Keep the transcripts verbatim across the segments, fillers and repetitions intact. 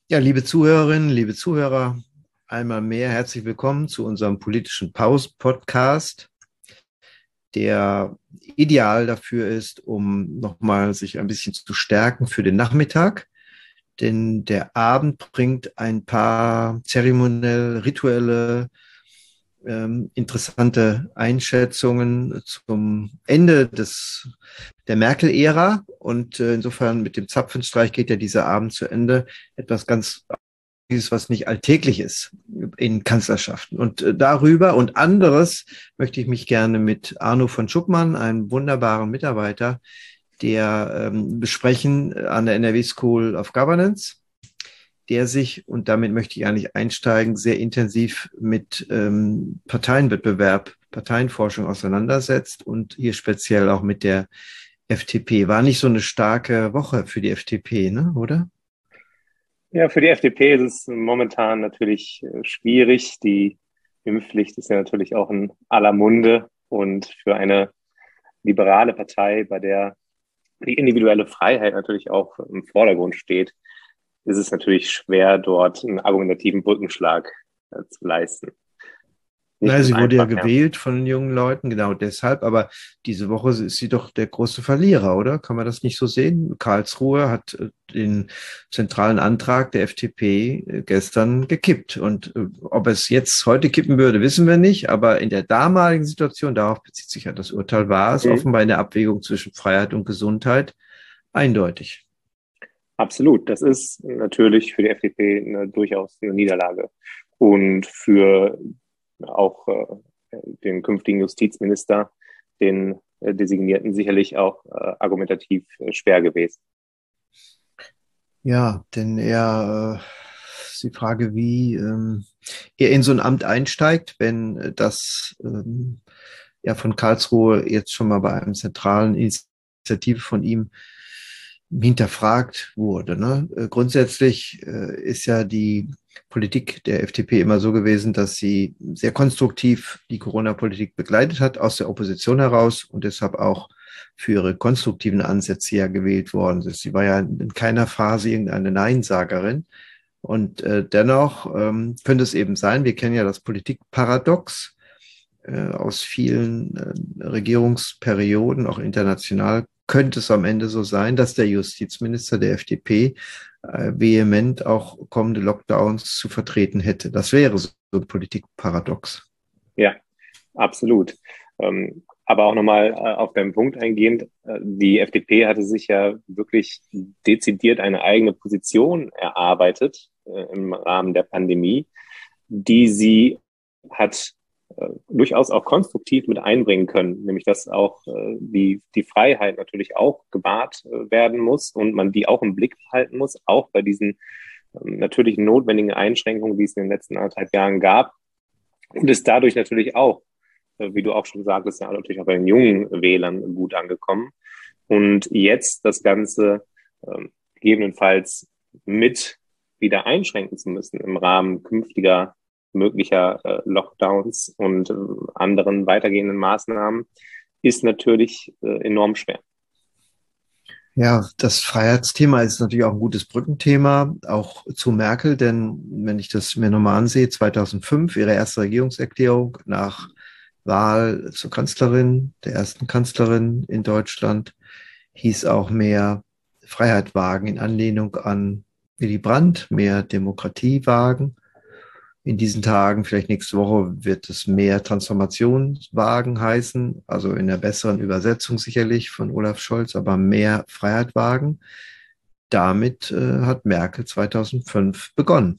Ja, liebe Zuhörerinnen, liebe Zuhörer, einmal mehr herzlich willkommen zu unserem politischen Pause-Podcast, der ideal dafür ist, um nochmal sich ein bisschen zu stärken für den Nachmittag. Denn der Abend bringt ein paar zeremoniell rituelle, ähm, interessante Einschätzungen zum Ende des, der Merkel-Ära. Und äh, insofern mit dem Zapfenstreich geht ja dieser Abend zu Ende. Etwas ganz dieses, was nicht alltäglich ist in Kanzlerschaften. Und äh, darüber und anderes möchte ich mich gerne mit Arno von Schuppmann, einem wunderbaren Mitarbeiter, der ähm, besprechen an der N R W School of Governance, der sich, und damit möchte ich eigentlich einsteigen, sehr intensiv mit ähm, Parteienwettbewerb, Parteienforschung auseinandersetzt und hier speziell auch mit der F D P. War nicht so eine starke Woche für die F D P, ne, oder? Ja, für die F D P ist es momentan natürlich äh, schwierig. Die Impfpflicht ist ja natürlich auch in aller Munde. Und für eine liberale Partei, bei der die individuelle Freiheit natürlich auch im Vordergrund steht, ist es natürlich schwer, dort einen argumentativen Brückenschlag äh, zu leisten. Nicht Naja, ganz sie wurde ja einfach, ja. gewählt von den jungen Leuten, genau deshalb. Aber diese Woche ist sie doch der große Verlierer, oder? Kann man das nicht so sehen? Karlsruhe hat äh, den zentralen Antrag der F D P äh, gestern gekippt. Und äh, ob es jetzt heute kippen würde, wissen wir nicht. Aber in der damaligen Situation, darauf bezieht sich ja das Urteil, war es Mhm. offenbar in der Abwägung zwischen Freiheit und Gesundheit eindeutig. Absolut. Das ist natürlich für die F D P eine, durchaus eine Niederlage. Und für auch äh, den künftigen Justizminister, den äh, Designierten, sicherlich auch äh, argumentativ äh, schwer gewesen. Ja, denn er, äh, ist die Frage, wie ähm, er in so ein Amt einsteigt, wenn äh, das ähm, ja von Karlsruhe jetzt schon mal bei einem zentralen Initiative von ihm hinterfragt wurde. Ne? Äh, grundsätzlich äh, ist ja die Politik der F D P immer so gewesen, dass sie sehr konstruktiv die Corona-Politik begleitet hat, aus der Opposition heraus und deshalb auch für ihre konstruktiven Ansätze ja gewählt worden ist. Sie war ja in keiner Phase irgendeine Neinsagerin. Und äh, dennoch ähm, könnte es eben sein, wir kennen ja das Politikparadox äh, aus vielen äh, Regierungsperioden, auch international, könnte es am Ende so sein, dass der Justizminister der F D P äh, vehement auch kommende Lockdowns zu vertreten hätte. Das wäre so ein Politikparadox. Ja, absolut. Ähm, aber auch nochmal äh, auf deinen Punkt eingehend, äh, die F D P hatte sich ja wirklich dezidiert eine eigene Position erarbeitet äh, im Rahmen der Pandemie, die sie hat äh, durchaus auch konstruktiv mit einbringen können, nämlich dass auch äh, die, die Freiheit natürlich auch gewahrt äh, werden muss und man die auch im Blick behalten muss, auch bei diesen ähm, natürlich notwendigen Einschränkungen, die es in den letzten anderthalb Jahren gab und ist dadurch natürlich auch, äh, wie du auch schon sagtest, ja natürlich auch bei den jungen Wählern gut angekommen. Und jetzt das Ganze ähm, gegebenenfalls mit wieder einschränken zu müssen im Rahmen künftiger möglicher äh, Lockdowns und äh, anderen weitergehenden Maßnahmen, ist natürlich äh, enorm schwer. Ja, das Freiheitsthema ist natürlich auch ein gutes Brückenthema, auch zu Merkel, denn wenn ich das mir nochmal ansehe, zweitausendfünf, ihre erste Regierungserklärung nach Wahl zur Kanzlerin, der ersten Kanzlerin in Deutschland, hieß auch mehr Freiheit wagen in Anlehnung an Willy Brandt, mehr Demokratie wagen. In diesen Tagen, vielleicht nächste Woche, wird es mehr Transformationswagen heißen, also in der besseren Übersetzung sicherlich von Olaf Scholz, aber mehr Freiheit wagen. Damit äh, hat Merkel zweitausendfünf begonnen.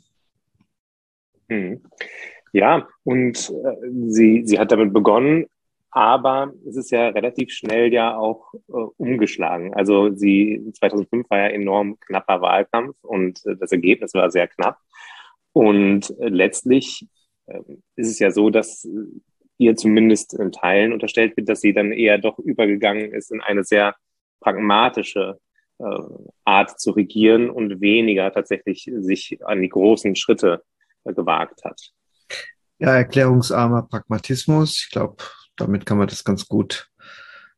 Mhm. Ja, und äh, sie, sie hat damit begonnen, aber es ist ja relativ schnell ja auch äh, umgeschlagen. Also sie zweitausendfünf war ja enorm knapper Wahlkampf und äh, das Ergebnis war sehr knapp. Und äh, letztlich äh, ist es ja so, dass äh, ihr zumindest in Teilen unterstellt wird, dass sie dann eher doch übergegangen ist in eine sehr pragmatische äh, Art zu regieren und weniger tatsächlich sich an die großen Schritte äh, gewagt hat. Ja, erklärungsarmer Pragmatismus. Ich glaube, damit kann man das ganz gut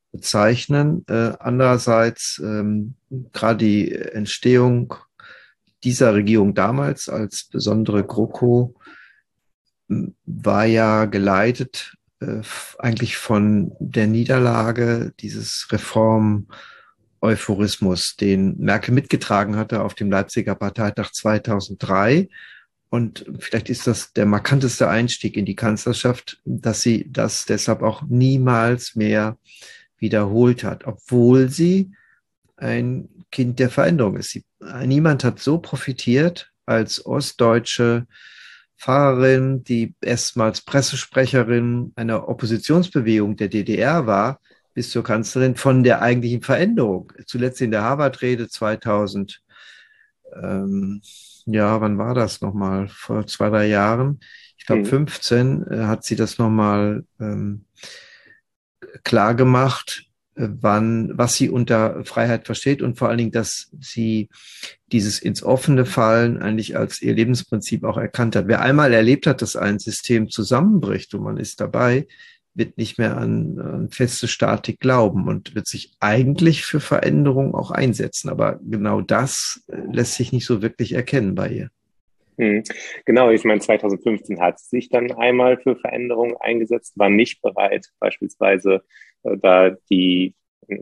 bezeichnen. Äh, andererseits ähm, gerade die Entstehung dieser Regierung damals als besondere GroKo war ja geleitet äh, eigentlich von der Niederlage dieses Reform-Euphorismus, den Merkel mitgetragen hatte auf dem Leipziger Parteitag zweitausenddrei. Und vielleicht ist das der markanteste Einstieg in die Kanzlerschaft, dass sie das deshalb auch niemals mehr wiederholt hat, obwohl sie ein Kind der Veränderung ist. Sie, niemand hat so profitiert als ostdeutsche Pfarrerin, die erstmals Pressesprecherin einer Oppositionsbewegung der D D R war, bis zur Kanzlerin, von der eigentlichen Veränderung. Zuletzt in der Harvard-Rede zweitausend, ähm, ja, wann war das nochmal? Vor zwei, drei Jahren. Ich glaube, fünfzehn äh, hat sie das nochmal ähm, klar gemacht, wann, was sie unter Freiheit versteht und vor allen Dingen, dass sie dieses ins Offene Fallen eigentlich als ihr Lebensprinzip auch erkannt hat. Wer einmal erlebt hat, dass ein System zusammenbricht und man ist dabei, wird nicht mehr an, an feste Statik glauben und wird sich eigentlich für Veränderung auch einsetzen. Aber genau das lässt sich nicht so wirklich erkennen bei ihr. Hm. Genau, ich meine, zweitausendfünfzehn hat sie sich dann einmal für Veränderungen eingesetzt, war nicht bereit, beispielsweise äh, da die äh,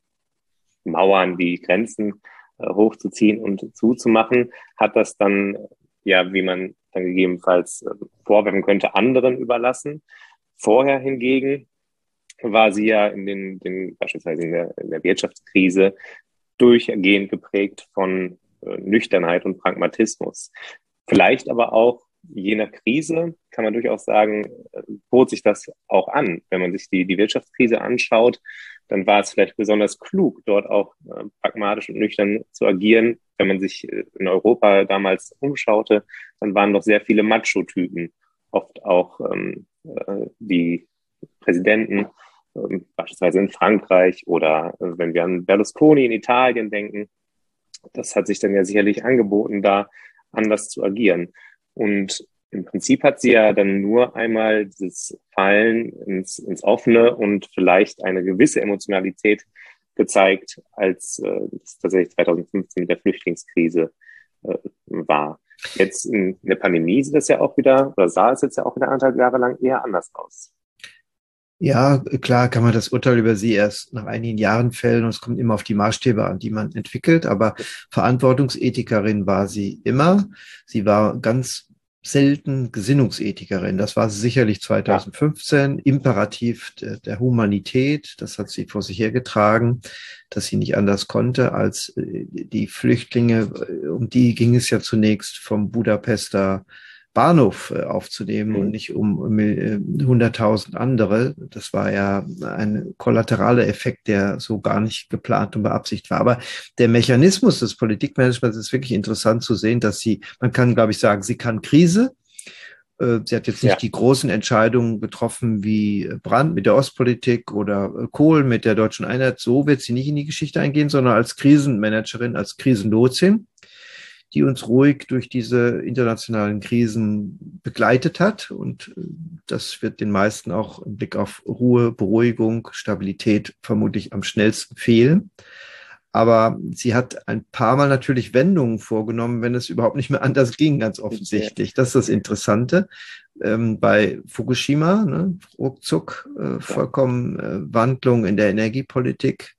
Mauern, die Grenzen äh, hochzuziehen und zuzumachen, hat das dann, ja, wie man dann gegebenenfalls äh, vorwerfen könnte, anderen überlassen. Vorher hingegen war sie ja in den, den beispielsweise in der, in der Wirtschaftskrise durchgehend geprägt von äh, Nüchternheit und Pragmatismus. Vielleicht aber auch je nach Krise kann man durchaus sagen, bot sich das auch an. Wenn man sich die, die Wirtschaftskrise anschaut, dann war es vielleicht besonders klug, dort auch äh, pragmatisch und nüchtern zu agieren. Wenn man sich in Europa damals umschaute, dann waren noch sehr viele Macho-Typen, oft auch ähm, äh, die Präsidenten, äh, beispielsweise in Frankreich oder äh, wenn wir an Berlusconi in Italien denken. Das hat sich dann ja sicherlich angeboten, da anders zu agieren. Und im Prinzip hat sie ja dann nur einmal dieses Fallen ins, ins Offene und vielleicht eine gewisse Emotionalität gezeigt, als äh, das tatsächlich zweitausendfünfzehn mit der Flüchtlingskrise äh, war. Jetzt in der Pandemie sieht das ja auch wieder, oder sah es jetzt ja auch wieder anderthalb Jahre lang eher anders aus. Ja, klar kann man das Urteil über sie erst nach einigen Jahren fällen und es kommt immer auf die Maßstäbe an, die man entwickelt. Aber Verantwortungsethikerin war sie immer. Sie war ganz selten Gesinnungsethikerin. Das war sie sicherlich zweitausendfünfzehn. Ja. Imperativ der, der Humanität, das hat sie vor sich hergetragen, dass sie nicht anders konnte als die Flüchtlinge. Um die ging es ja zunächst vom Budapester Bahnhof aufzunehmen und nicht um hunderttausend andere. Das war ja ein kollateraler Effekt, der so gar nicht geplant und beabsichtigt war. Aber der Mechanismus des Politikmanagements ist wirklich interessant zu sehen, dass sie, man kann, glaube ich, sagen, sie kann Krise. Sie hat jetzt nicht ja. die großen Entscheidungen getroffen wie Brandt mit der Ostpolitik oder Kohl mit der deutschen Einheit. So wird sie nicht in die Geschichte eingehen, sondern als Krisenmanagerin, als Krisenlotsin, die uns ruhig durch diese internationalen Krisen begleitet hat. Und das wird den meisten auch im Blick auf Ruhe, Beruhigung, Stabilität vermutlich am schnellsten fehlen. Aber sie hat ein paar Mal natürlich Wendungen vorgenommen, wenn es überhaupt nicht mehr anders ging, ganz offensichtlich. Das ist das Interessante. Ähm, bei Fukushima, ne, ruckzuck, äh, vollkommen äh, Wandlung in der Energiepolitik.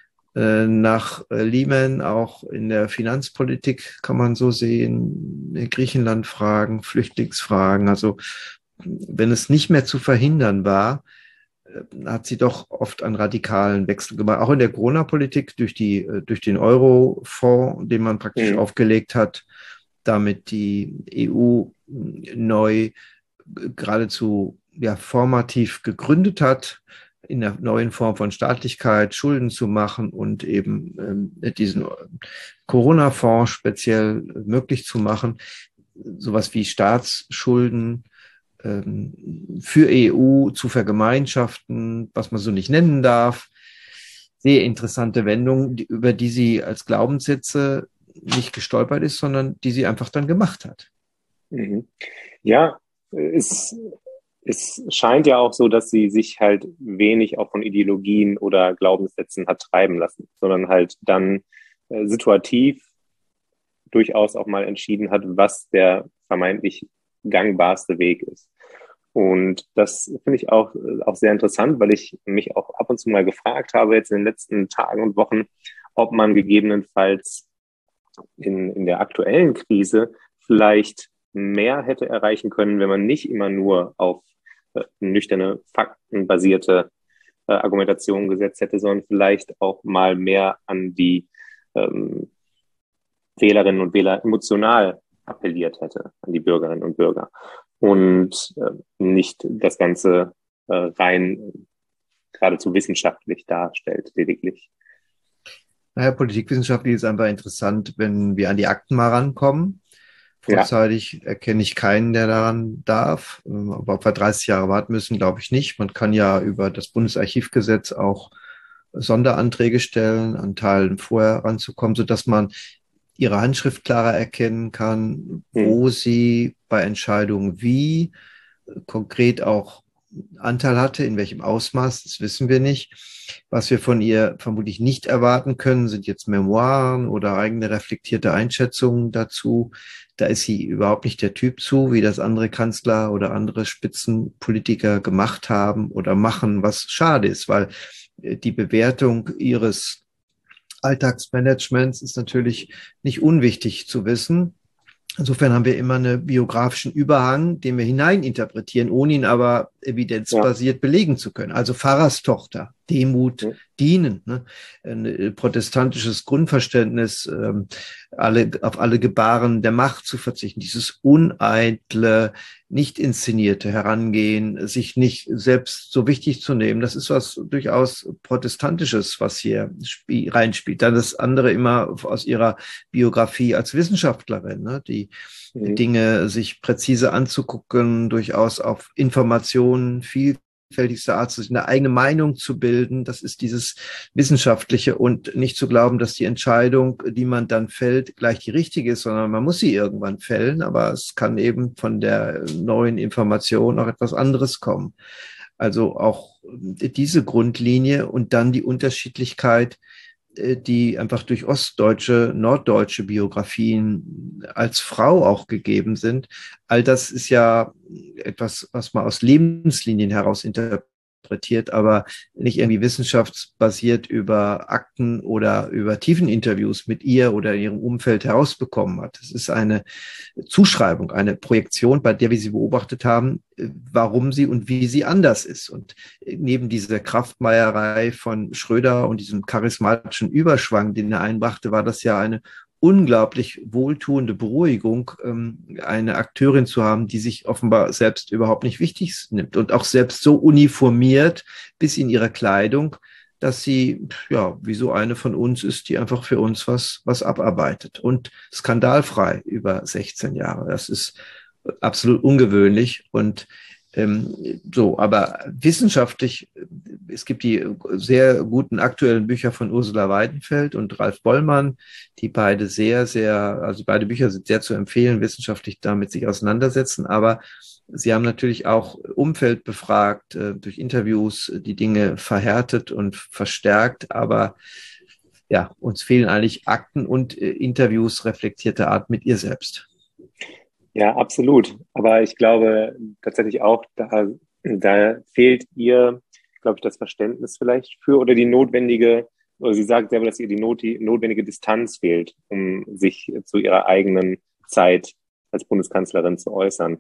Nach Lehman auch in der Finanzpolitik kann man so sehen, Griechenland-Fragen, Flüchtlingsfragen. Also wenn es nicht mehr zu verhindern war, hat sie doch oft einen radikalen Wechsel gemacht. Auch in der Corona-Politik durch die, durch den Euro-Fonds, den man praktisch mhm. aufgelegt hat, damit die E U neu geradezu ja, formativ gegründet hat, in der neuen Form von Staatlichkeit Schulden zu machen und eben ähm, diesen Corona-Fonds speziell möglich zu machen, sowas wie Staatsschulden ähm, für E U zu vergemeinschaften, was man so nicht nennen darf. Sehr interessante Wendung, die, über die sie als Glaubenssätze nicht gestolpert ist, sondern die sie einfach dann gemacht hat. Mhm. Ja, ist Es scheint ja auch so, dass sie sich halt wenig auch von Ideologien oder Glaubenssätzen hat treiben lassen, sondern halt dann äh, situativ durchaus auch mal entschieden hat, was der vermeintlich gangbarste Weg ist. Und das finde ich auch, auch sehr interessant, weil ich mich auch ab und zu mal gefragt habe, jetzt in den letzten Tagen und Wochen, ob man gegebenenfalls in, in der aktuellen Krise vielleicht mehr hätte erreichen können, wenn man nicht immer nur auf äh, nüchterne, faktenbasierte äh, Argumentation gesetzt hätte, sondern vielleicht auch mal mehr an die ähm, Wählerinnen und Wähler emotional appelliert hätte, an die Bürgerinnen und Bürger. Und äh, nicht das Ganze äh, rein äh, geradezu wissenschaftlich darstellt, lediglich. Naja, politikwissenschaftlich ist einfach interessant, wenn wir an die Akten mal rankommen. Vorzeitig ja. erkenne ich keinen, der daran darf. Aber ob wir dreißig Jahre warten müssen, glaube ich nicht. Man kann ja über das Bundesarchivgesetz auch Sonderanträge stellen, an Teilen vorher ranzukommen, sodass man ihre Handschrift klarer erkennen kann, wo hm. sie bei Entscheidungen wie konkret auch Anteil hatte, in welchem Ausmaß, das wissen wir nicht. Was wir von ihr vermutlich nicht erwarten können, sind jetzt Memoiren oder eigene reflektierte Einschätzungen dazu. Da ist sie überhaupt nicht der Typ zu, wie das andere Kanzler oder andere Spitzenpolitiker gemacht haben oder machen, was schade ist, weil die Bewertung ihres Alltagsmanagements ist natürlich nicht unwichtig zu wissen. Insofern haben wir immer einen biografischen Überhang, den wir hineininterpretieren, ohne ihn aber evidenzbasiert ja. belegen zu können. Also Pfarrerstochter, Demut, ja. Dienen, ne? Ein protestantisches Grundverständnis, ähm, alle, auf alle Gebaren der Macht zu verzichten, dieses uneitle, nicht inszenierte Herangehen, sich nicht selbst so wichtig zu nehmen, das ist was durchaus Protestantisches, was hier spie- reinspielt. Dann das andere immer aus ihrer Biografie als Wissenschaftlerin, ne? Die mhm. Dinge sich präzise anzugucken, durchaus auf Informationen, viel vielfältigster Art, sich eine eigene Meinung zu bilden. Das ist dieses Wissenschaftliche und nicht zu glauben, dass die Entscheidung, die man dann fällt, gleich die richtige ist, sondern man muss sie irgendwann fällen, aber es kann eben von der neuen Information auch etwas anderes kommen. Also auch diese Grundlinie und dann die Unterschiedlichkeit, die einfach durch ostdeutsche, norddeutsche Biografien als Frau auch gegeben sind. All das ist ja etwas, was man aus Lebenslinien heraus interpretiert, aber nicht irgendwie wissenschaftsbasiert über Akten oder über Tiefeninterviews mit ihr oder in ihrem Umfeld herausbekommen hat. Es ist eine Zuschreibung, eine Projektion, bei der wir sie beobachtet haben, warum sie und wie sie anders ist. Und neben dieser Kraftmeierei von Schröder und diesem charismatischen Überschwang, den er einbrachte, war das ja eine unglaublich wohltuende Beruhigung, eine Akteurin zu haben, die sich offenbar selbst überhaupt nicht wichtig nimmt und auch selbst so uniformiert bis in ihre Kleidung, dass sie ja wie so eine von uns ist, die einfach für uns was was abarbeitet und skandalfrei über sechzehn Jahre. Das ist absolut ungewöhnlich und ähm, so, aber wissenschaftlich, es gibt die sehr guten aktuellen Bücher von Ursula Weidenfeld und Ralf Bollmann, die beide sehr, sehr, also beide Bücher sind sehr zu empfehlen, wissenschaftlich damit sich auseinandersetzen, aber sie haben natürlich auch Umfeld befragt, äh, durch Interviews die Dinge verhärtet und verstärkt, aber ja, uns fehlen eigentlich Akten und äh, Interviews reflektierter Art mit ihr selbst. Ja, absolut. Aber ich glaube tatsächlich auch, da, da fehlt ihr, glaube ich, das Verständnis vielleicht für oder die notwendige, oder sie sagt selber, dass ihr die, not, die notwendige Distanz fehlt, um sich zu ihrer eigenen Zeit als Bundeskanzlerin zu äußern.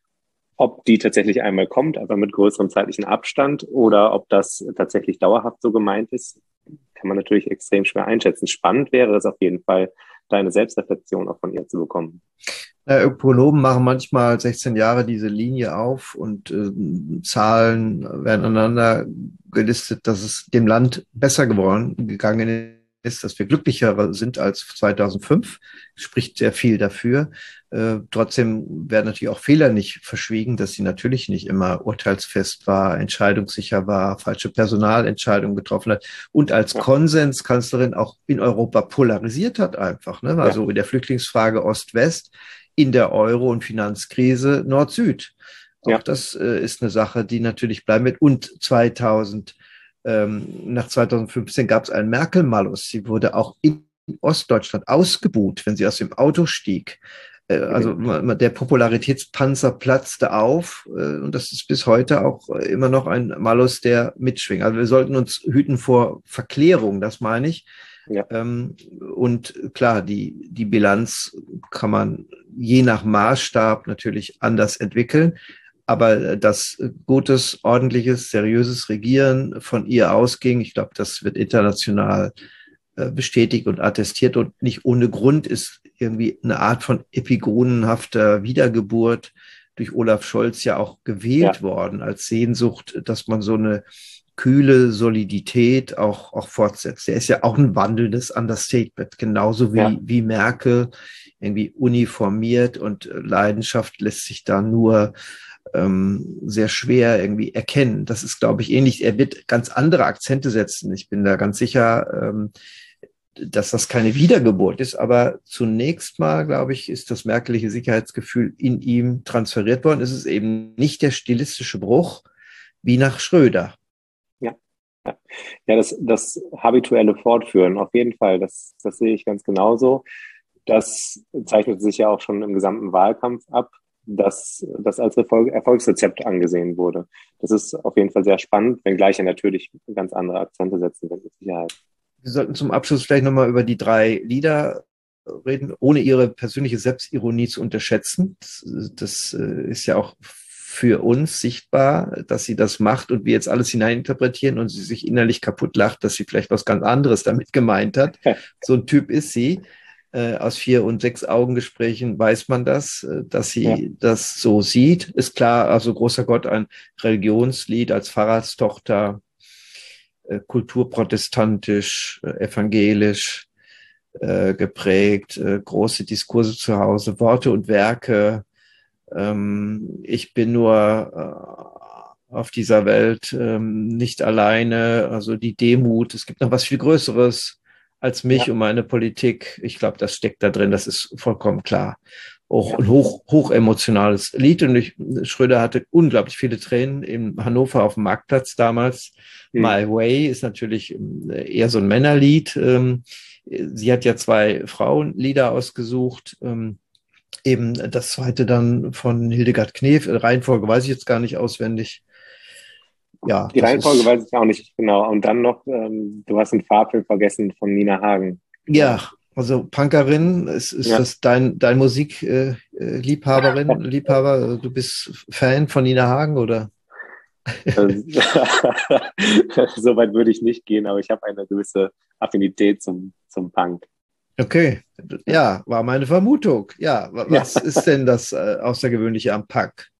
Ob die tatsächlich einmal kommt, aber mit größerem zeitlichen Abstand, oder ob das tatsächlich dauerhaft so gemeint ist, kann man natürlich extrem schwer einschätzen. Spannend wäre es auf jeden Fall, da eine Selbstreflexion auch von ihr zu bekommen. Ja, Ökonomen machen manchmal sechzehn Jahre diese Linie auf und äh, Zahlen werden aneinander gelistet, dass es dem Land besser geworden gegangen ist, dass wir glücklicher sind als zweitausendfünf, spricht sehr viel dafür. Äh, trotzdem werden natürlich auch Fehler nicht verschwiegen, dass sie natürlich nicht immer urteilsfest war, entscheidungssicher war, falsche Personalentscheidungen getroffen hat und als ja. Konsenskanzlerin auch in Europa polarisiert hat einfach. Ne? Also ja. in der Flüchtlingsfrage Ost-West, in der Euro- und Finanzkrise Nord-Süd. Auch ja. das äh, ist eine Sache, die natürlich bleiben wird. Und zweitausend, ähm, nach zweitausendfünfzehn gab es einen Merkel-Malus. Sie wurde auch Ostdeutschland ausgebuht, wenn sie aus dem Auto stieg. Also der Popularitätspanzer platzte auf und das ist bis heute auch immer noch ein Malus, der mitschwingt. Also wir sollten uns hüten vor Verklärung, das meine ich. Ja. Und klar, die, die Bilanz kann man je nach Maßstab natürlich anders entwickeln. Aber dass gutes, ordentliches, seriöses Regieren von ihr ausging, ich glaube, das wird international bestätigt und attestiert und nicht ohne Grund ist irgendwie eine Art von epigonenhafter Wiedergeburt durch Olaf Scholz ja auch gewählt ja. worden als Sehnsucht, dass man so eine kühle Solidität auch, auch fortsetzt. Der ist ja auch ein wandelndes Understatement, genauso wie, ja. wie Merkel, irgendwie uniformiert und Leidenschaft lässt sich da nur ähm, sehr schwer irgendwie erkennen. Das ist, glaube ich, ähnlich. Er wird ganz andere Akzente setzen. Ich bin da ganz sicher, ähm, dass das keine Wiedergeburt ist, aber zunächst mal, glaube ich, ist das merkelige Sicherheitsgefühl in ihm transferiert worden. Es ist eben nicht der stilistische Bruch wie nach Schröder. Ja, ja. ja das, das habituelle Fortführen, auf jeden Fall, das, das sehe ich ganz genauso. Das zeichnet sich ja auch schon im gesamten Wahlkampf ab, dass das als Erfolg, Erfolgsrezept angesehen wurde. Das ist auf jeden Fall sehr spannend, wenngleich er natürlich ganz andere Akzente setzen wird, mit Sicherheit. Wir sollten zum Abschluss vielleicht nochmal über die drei Lieder reden, ohne ihre persönliche Selbstironie zu unterschätzen. Das, das ist ja auch für uns sichtbar, dass sie das macht und wir jetzt alles hineininterpretieren und sie sich innerlich kaputt lacht, dass sie vielleicht was ganz anderes damit gemeint hat. So ein Typ ist sie. Äh, aus vier- und sechs Augengesprächen weiß man das, äh, dass sie ja. das so sieht. Ist klar, also großer Gott, ein Religionslied als Pfarrerstochter, äh, kulturprotestantisch, äh, evangelisch äh, geprägt, äh, große Diskurse zu Hause, Worte und Werke. Ähm, ich bin nur äh, auf dieser Welt ähm, nicht alleine, also die Demut. Es gibt noch was viel Größeres als mich ja. und meine Politik. Ich glaube, das steckt da drin, das ist vollkommen klar. Auch ja. ein hoch, hoch emotionales Lied. Und ich, Schröder hatte unglaublich viele Tränen in Hannover auf dem Marktplatz damals. Mhm. My Way ist natürlich eher so ein Männerlied. Sie hat ja zwei Frauenlieder ausgesucht. Eben das zweite dann von Hildegard Knef. Reihenfolge weiß ich jetzt gar nicht auswendig. Ja, die Reihenfolge weiß ich auch nicht genau. Und dann noch, ähm, du hast einen Farbfilm vergessen von Nina Hagen. Ja, also Punkerin, ist, ist ja. das dein, dein Musikliebhaberin, äh, Liebhaber? Du bist Fan von Nina Hagen, oder? So weit würde ich nicht gehen, aber ich habe eine gewisse Affinität zum, zum Punk. Okay, ja, war meine Vermutung. Ja, was ja. ist denn das äh, Außergewöhnliche am Punk?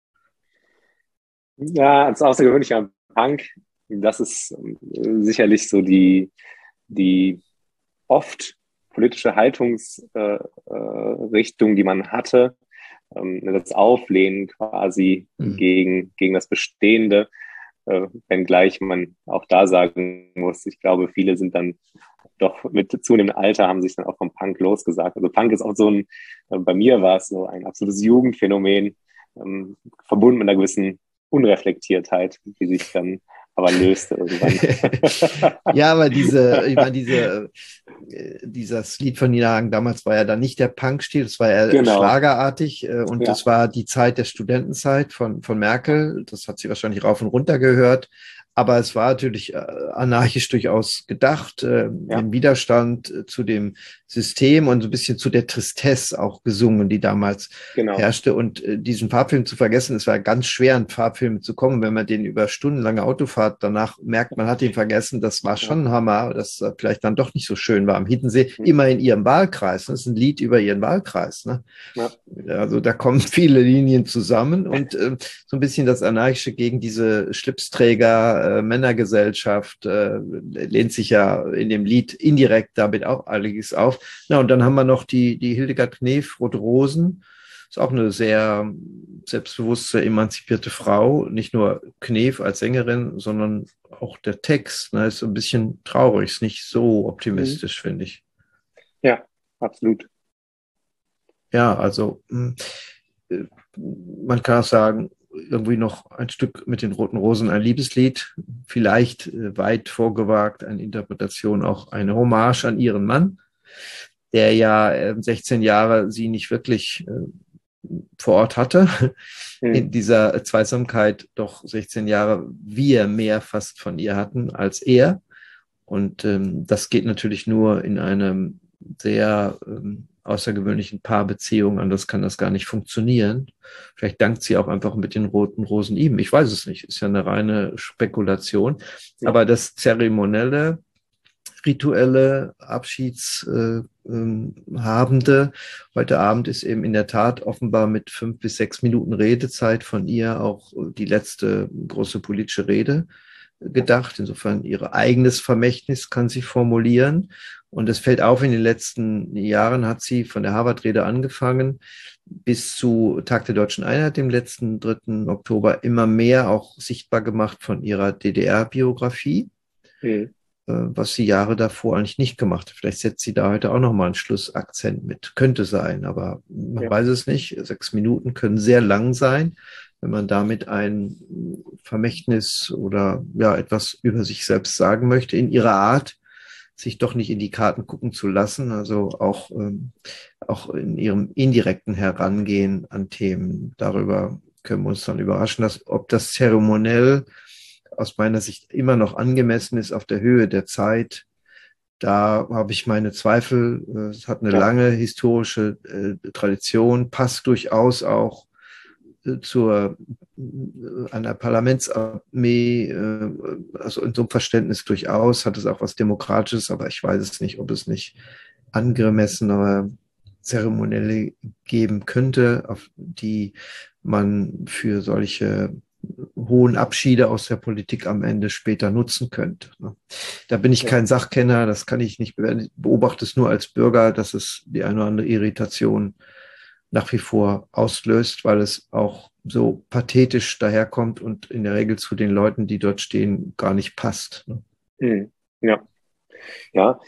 Ja, das Außergewöhnliche am Punk, das ist sicherlich so die, die oft politische Haltungsrichtung, äh, die man hatte, ähm, das Auflehnen quasi mhm. gegen, gegen das Bestehende, äh, wenngleich man auch da sagen muss, ich glaube, viele sind dann doch mit zunehmendem Alter haben sich dann auch vom Punk losgesagt. Also Punk ist auch so ein, äh, bei mir war es so ein absolutes Jugendphänomen, ähm, verbunden mit einer gewissen Unreflektiertheit, die sich dann aber löste irgendwann. Ja, aber diese, ich meine, diese, dieses Lied von Nina Hagen damals war ja dann nicht der Punk-Stil, das war ja genau. schlagerartig und ja. das war die Zeit der Studentenzeit von, von Merkel. Das hat sie wahrscheinlich rauf und runter gehört. Aber es war natürlich äh, anarchisch durchaus gedacht, äh, ja. im Widerstand äh, zu dem System und so ein bisschen zu der Tristesse auch gesungen, die damals genau. herrschte. Und äh, diesen Farbfilm zu vergessen, es war ganz schwer, in Farbfilme zu kommen. Wenn man den über stundenlange Autofahrt danach merkt, man hat ihn vergessen, das war schon ein Hammer, das äh, vielleicht dann doch nicht so schön war. Am Hiddensee, mhm. immer in ihrem Wahlkreis. Ne? Das ist ein Lied über ihren Wahlkreis. Ne? Ja. Also da kommen viele Linien zusammen und äh, so ein bisschen das Anarchische gegen diese Schlipsträger, Äh, Männergesellschaft, äh, lehnt sich ja in dem Lied indirekt damit auch einiges auf. Na, und dann haben wir noch die, die Hildegard Knef, Rote Rosen. Ist auch eine sehr selbstbewusste, emanzipierte Frau. Nicht nur Knef als Sängerin, sondern auch der Text. Ne, ist so ein bisschen traurig, ist nicht so optimistisch, mhm. finde ich. Ja, absolut. Ja, also man kann auch sagen, irgendwie noch ein Stück mit den Roten Rosen, ein Liebeslied, vielleicht äh, weit vorgewagt, eine Interpretation, auch eine Hommage an ihren Mann. der ja sechzehn Jahre sie nicht wirklich vor Ort hatte, hm. in dieser Zweisamkeit doch sechzehn Jahre wir mehr fast von ihr hatten als er. Und ähm, das geht natürlich nur in einem sehr ähm, außergewöhnlichen Paarbeziehung, anders kann das gar nicht funktionieren. Vielleicht dankt sie auch einfach mit den roten Rosen ihm. Ich weiß es nicht, ist ja eine reine Spekulation. Ja. Aber das zeremonielle, rituelle, Abschiedshabende äh, heute Abend ist eben in der Tat offenbar mit fünf bis sechs Minuten Redezeit von ihr auch die letzte große politische Rede gedacht. Insofern ihr eigenes Vermächtnis kann sie formulieren. Und es fällt auf, in den letzten Jahren hat sie von der Harvard-Rede angefangen bis zu Tag der Deutschen Einheit, dem letzten dritten Oktober, immer mehr auch sichtbar gemacht von ihrer D D R-Biografie, mhm. was sie Jahre davor eigentlich nicht gemacht hat. Vielleicht setzt sie da heute auch nochmal einen Schlussakzent mit. Könnte sein, aber man ja. weiß es nicht. Sechs Minuten können sehr lang sein, wenn man damit ein Vermächtnis oder ja etwas über sich selbst sagen möchte, in ihrer Art, sich doch nicht in die Karten gucken zu lassen, also auch, ähm, auch in ihrem indirekten Herangehen an Themen. Darüber können wir uns dann überraschen, dass, ob das zeremoniell aus meiner Sicht immer noch angemessen ist auf der Höhe der Zeit. Da habe ich meine Zweifel. Es hat eine ja. lange historische äh, Tradition, passt durchaus auch zur einer Parlamentsarmee, also in so einem Verständnis durchaus, hat es auch was Demokratisches, aber ich weiß es nicht, ob es nicht angemessenere Zeremonielle geben könnte, auf die man für solche hohen Abschiede aus der Politik am Ende später nutzen könnte. Da bin ich kein Sachkenner, das kann ich nicht bewerten. Ich beobachte es nur als Bürger, dass es die eine oder andere Irritation nach wie vor auslöst, weil es auch so pathetisch daherkommt und in der Regel zu den Leuten, die dort stehen, gar nicht passt. Ne? Ja, ja.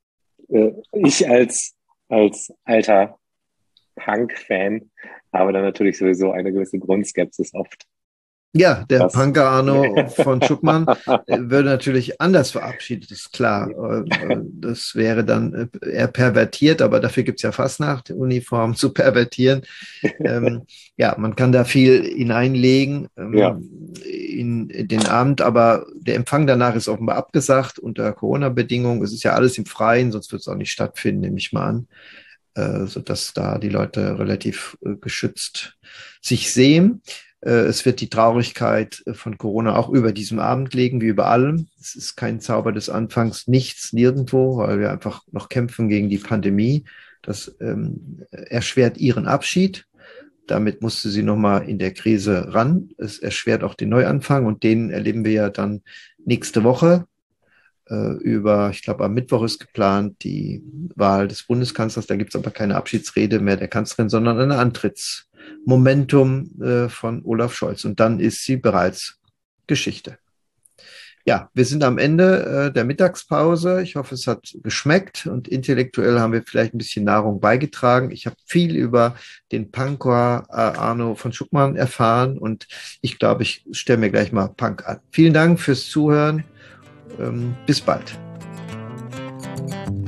Ich als, als alter Punk-Fan habe da natürlich sowieso eine gewisse Grundskepsis oft. Ja, der das. Punker Arno von Schuckmann würde natürlich anders verabschiedet, ist klar. Das wäre dann eher pervertiert, aber dafür gibt es ja Fastnacht, Uniform zu pervertieren. ähm, ja, man kann da viel hineinlegen ähm, ja. in, in den Abend, aber der Empfang danach ist offenbar abgesagt unter Corona-Bedingungen. Es ist ja alles im Freien, sonst wird es auch nicht stattfinden, nehme ich mal an. Äh, sodass da die Leute relativ äh, geschützt sich sehen. Es wird die Traurigkeit von Corona auch über diesem Abend liegen, wie über allem. Es ist kein Zauber des Anfangs, nichts, nirgendwo, weil wir einfach noch kämpfen gegen die Pandemie. Das ähm, erschwert ihren Abschied. Damit musste sie nochmal in der Krise ran. Es erschwert auch den Neuanfang und den erleben wir ja dann nächste Woche. Äh, über, ich glaube, am Mittwoch ist geplant die Wahl des Bundeskanzlers. Da gibt es aber keine Abschiedsrede mehr der Kanzlerin, sondern eine Antritts- Momentum äh, von Olaf Scholz. Und dann ist sie bereits Geschichte. Ja, wir sind am Ende äh, der Mittagspause. Ich hoffe, es hat geschmeckt und intellektuell haben wir vielleicht ein bisschen Nahrung beigetragen. Ich habe viel über den Punker äh, Arno von Schuckmann erfahren und ich glaube, ich stelle mir gleich mal Punk an. Vielen Dank fürs Zuhören. Ähm, bis bald.